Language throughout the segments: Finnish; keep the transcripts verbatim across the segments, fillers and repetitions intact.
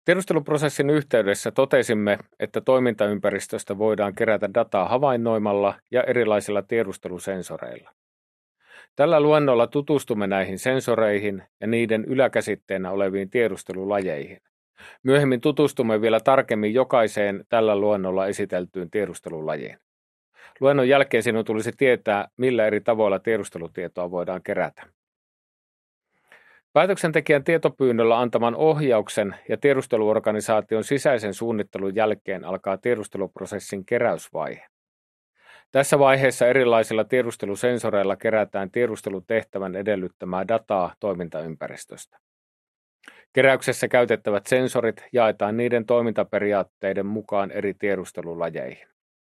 Tiedusteluprosessin yhteydessä totesimme, että toimintaympäristöstä voidaan kerätä dataa havainnoimalla ja erilaisilla tiedustelusensoreilla. Tällä luennolla tutustumme näihin sensoreihin ja niiden yläkäsitteenä oleviin tiedustelulajeihin. Myöhemmin tutustumme vielä tarkemmin jokaiseen tällä luennolla esiteltyyn tiedustelulajiin. Luennon jälkeen sinun tulisi tietää, millä eri tavoilla tiedustelutietoa voidaan kerätä. Päätöksentekijän tietopyynnöllä antaman ohjauksen ja tiedusteluorganisaation sisäisen suunnittelun jälkeen alkaa tiedusteluprosessin keräysvaihe. Tässä vaiheessa erilaisilla tiedustelusensoreilla kerätään tiedustelutehtävän edellyttämää dataa toimintaympäristöstä. Keräyksessä käytettävät sensorit jaetaan niiden toimintaperiaatteiden mukaan eri tiedustelulajeihin.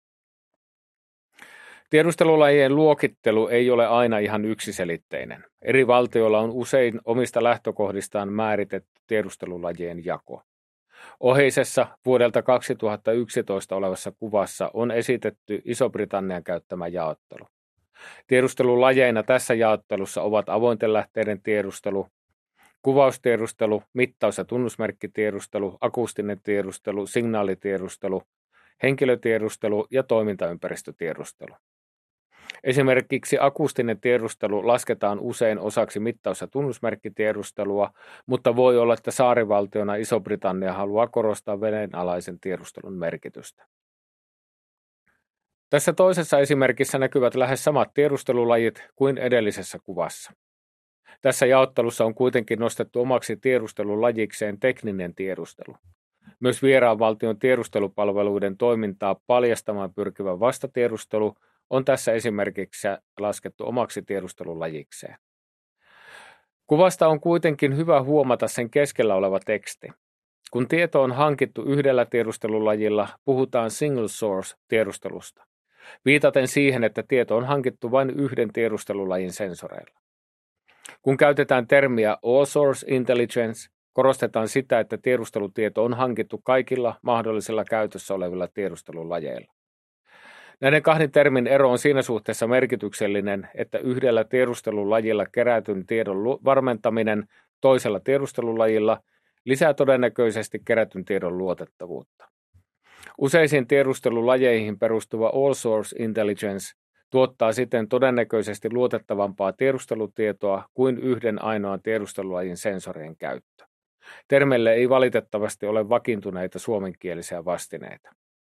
Tiedustelulajien luokittelu ei ole aina ihan yksiselitteinen. Eri valtioilla on usein omista lähtökohdistaan määritetty tiedustelulajien jako. Oheisessa vuodelta kaksituhattayksitoista olevassa kuvassa on esitetty Iso-Britannian käyttämä jaottelu. Tiedustelulajeina tässä jaottelussa ovat avointen lähteiden tiedustelu, kuvaustiedustelu, mittaus- ja tunnusmerkkitiedustelu, akustinen tiedustelu, signaalitiedustelu, henkilötiedustelu ja toimintaympäristötiedustelu. Esimerkiksi akustinen tiedustelu lasketaan usein osaksi mittaus- ja tunnusmerkkitiedustelua, mutta voi olla, että saarivaltiona Iso-Britannia haluaa korostaa vedenalaisen tiedustelun merkitystä. Tässä toisessa esimerkissä näkyvät lähes samat tiedustelulajit kuin edellisessä kuvassa. Tässä jaottelussa on kuitenkin nostettu omaksi tiedustelulajikseen tekninen tiedustelu. Myös vieraan valtion tiedustelupalveluiden toimintaa paljastamaan pyrkivä vastatiedustelu on tässä esimerkiksi laskettu omaksi tiedustelulajikseen. Kuvasta on kuitenkin hyvä huomata sen keskellä oleva teksti. Kun tieto on hankittu yhdellä tiedustelulajilla, puhutaan single source tiedustelusta, viitaten siihen, että tieto on hankittu vain yhden tiedustelulajin sensoreilla. Kun käytetään termiä all source intelligence, korostetaan sitä, että tiedustelutieto on hankittu kaikilla mahdollisilla käytössä olevilla tiedustelulajeilla. Näiden kahden termin ero on siinä suhteessa merkityksellinen, että yhdellä tiedustelulajilla kerätyn tiedon varmentaminen toisella tiedustelulajilla lisää todennäköisesti kerätyn tiedon luotettavuutta. Useisiin tiedustelulajeihin perustuva all source intelligence tuottaa siten todennäköisesti luotettavampaa tiedustelutietoa kuin yhden ainoan tiedustelulajin sensorien käyttö. Termeille ei valitettavasti ole vakiintuneita suomenkielisiä vastineita.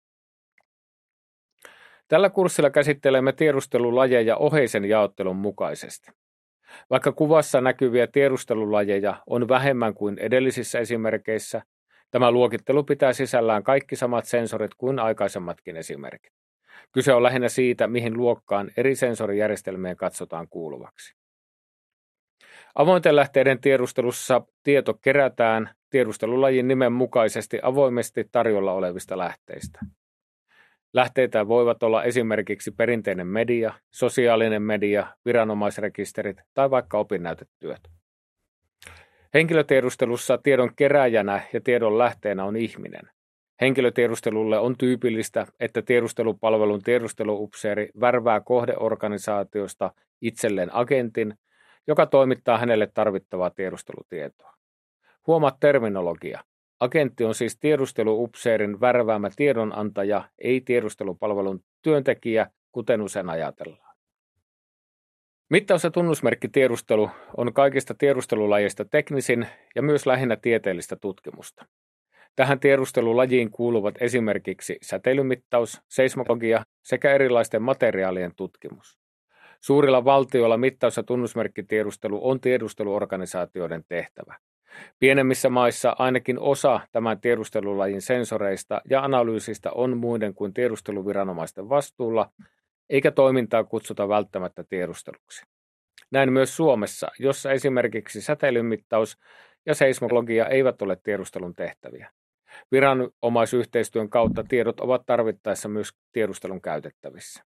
Tällä kurssilla käsittelemme tiedustelulajeja oheisen jaottelun mukaisesti. Vaikka kuvassa näkyviä tiedustelulajeja on vähemmän kuin edellisissä esimerkkeissä, tämä luokittelu pitää sisällään kaikki samat sensorit kuin aikaisemmatkin esimerkit. Kyse on lähinnä siitä, mihin luokkaan eri sensorijärjestelmien katsotaan kuuluvaksi. Avointen lähteiden tiedustelussa tieto kerätään tiedustelulajin nimen mukaisesti avoimesti tarjolla olevista lähteistä. Lähteitä voivat olla esimerkiksi perinteinen media, sosiaalinen media, viranomaisrekisterit tai vaikka opinnäytetyöt. Henkilötiedustelussa tiedon kerääjänä ja tiedon lähteenä on ihminen. Henkilötiedustelulle on tyypillistä, että tiedustelupalvelun tiedusteluupseeri värvää kohdeorganisaatiosta itselleen agentin, joka toimittaa hänelle tarvittavaa tiedustelutietoa. Huomaa terminologia. Agentti on siis tiedusteluupseerin värväämä tiedonantaja, ei tiedustelupalvelun työntekijä, kuten usein ajatellaan. Mittaus- ja tunnusmerkkitiedustelu on kaikista tiedustelulajeista teknisin ja myös lähinnä tieteellistä tutkimusta. Tähän tiedustelulajiin kuuluvat esimerkiksi säteilymittaus, seismologia sekä erilaisten materiaalien tutkimus. Suurilla valtioilla mittaus- ja tunnusmerkkitiedustelu on tiedusteluorganisaatioiden tehtävä. Pienemmissä maissa ainakin osa tämän tiedustelulajin sensoreista ja analyysistä on muiden kuin tiedusteluviranomaisten vastuulla, eikä toimintaa kutsuta välttämättä tiedusteluksi. Näin myös Suomessa, jossa esimerkiksi säteilymittaus ja seismologia eivät ole tiedustelun tehtäviä. Viranomaisyhteistyön kautta tiedot ovat tarvittaessa myös tiedustelun käytettävissä.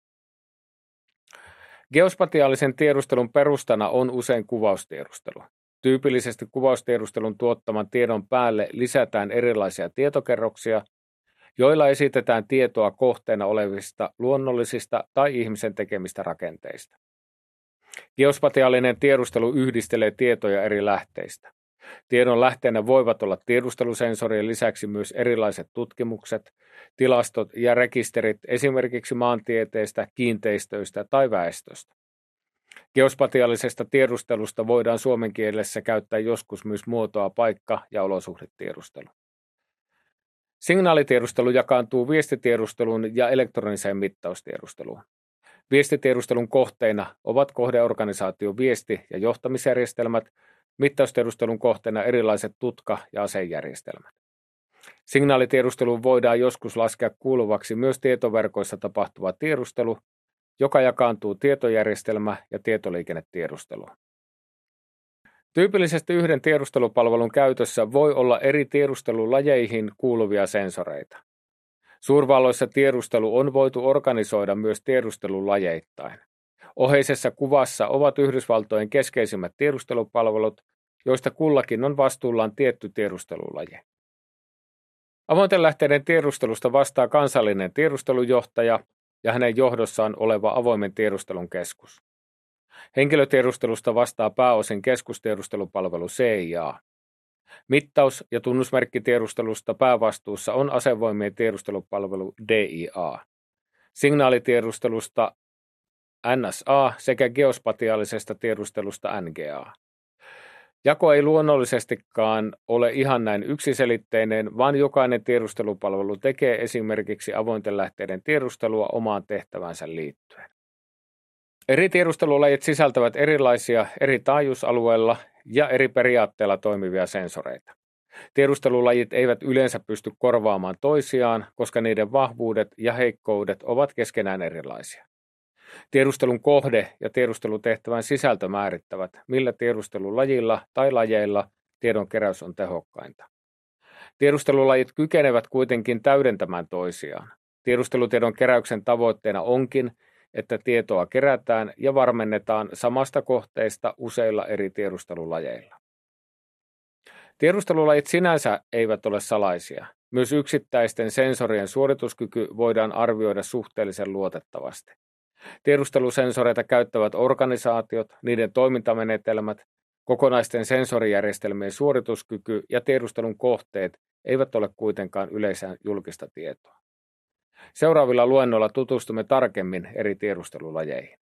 Geospatiaalisen tiedustelun perustana on usein kuvaustiedustelu. Tyypillisesti kuvaustiedustelun tuottaman tiedon päälle lisätään erilaisia tietokerroksia, joilla esitetään tietoa kohteena olevista luonnollisista tai ihmisen tekemistä rakenteista. Geospatiaalinen tiedustelu yhdistelee tietoja eri lähteistä. Tiedon lähteenä voivat olla tiedustelusensorien lisäksi myös erilaiset tutkimukset, tilastot ja rekisterit esimerkiksi maantieteestä, kiinteistöistä tai väestöstä. Geospatiaalisesta tiedustelusta voidaan suomen kielessä käyttää joskus myös muotoa paikka- ja olosuhdetiedustelu. Signaalitiedustelu jakaantuu viestitiedusteluun ja elektroniseen mittaustiedusteluun. Viestitiedustelun kohteina ovat kohdeorganisaation viesti- ja johtamisjärjestelmät, mittaustiedustelun kohteena erilaiset tutka- ja asejärjestelmät. Signaalitiedusteluun voidaan joskus laskea kuuluvaksi myös tietoverkoissa tapahtuva tiedustelu, joka jakaantuu tietojärjestelmä- ja tietoliikennetiedusteluun. Tyypillisesti yhden tiedustelupalvelun käytössä voi olla eri tiedustelulajeihin kuuluvia sensoreita. Suurvalloissa tiedustelu on voitu organisoida myös tiedustelulajeittain. Oheisessa kuvassa ovat Yhdysvaltojen keskeisimmät tiedustelupalvelut, joista kullakin on vastuullaan tietty tiedustelulaji. Avointen lähteiden tiedustelusta vastaa kansallinen tiedustelujohtaja ja hänen johdossaan oleva avoimen tiedustelun keskus. Henkilötiedustelusta vastaa pääosin keskustiedustelupalvelu C I A. Mittaus- ja tunnusmerkkitiedustelusta päävastuussa on asevoimien tiedustelupalvelu D I A. Signaalitiedustelusta N S A sekä geospatiaalisesta tiedustelusta N G A. Jako ei luonnollisestikaan ole ihan näin yksiselitteinen, vaan jokainen tiedustelupalvelu tekee esimerkiksi avointen lähteiden tiedustelua omaan tehtävänsä liittyen. Eri tiedustelulajit sisältävät erilaisia eri taajuusalueilla ja eri periaatteilla toimivia sensoreita. Tiedustelulajit eivät yleensä pysty korvaamaan toisiaan, koska niiden vahvuudet ja heikkoudet ovat keskenään erilaisia. Tiedustelun kohde ja tiedustelutehtävän sisältö määrittävät, millä tiedustelulajilla tai lajeilla tiedon keräys on tehokkainta. Tiedustelulajit kykenevät kuitenkin täydentämään toisiaan. Tiedustelutiedon keräyksen tavoitteena onkin, että tietoa kerätään ja varmennetaan samasta kohteesta useilla eri tiedustelulajeilla. Tiedustelulajit sinänsä eivät ole salaisia. Myös yksittäisten sensorien suorituskyky voidaan arvioida suhteellisen luotettavasti. Tiedustelusensoreita käyttävät organisaatiot, niiden toimintamenetelmät, kokonaisten sensorijärjestelmien suorituskyky ja tiedustelun kohteet eivät ole kuitenkaan yleensä julkista tietoa. Seuraavilla luennoilla tutustumme tarkemmin eri tiedustelulajeihin.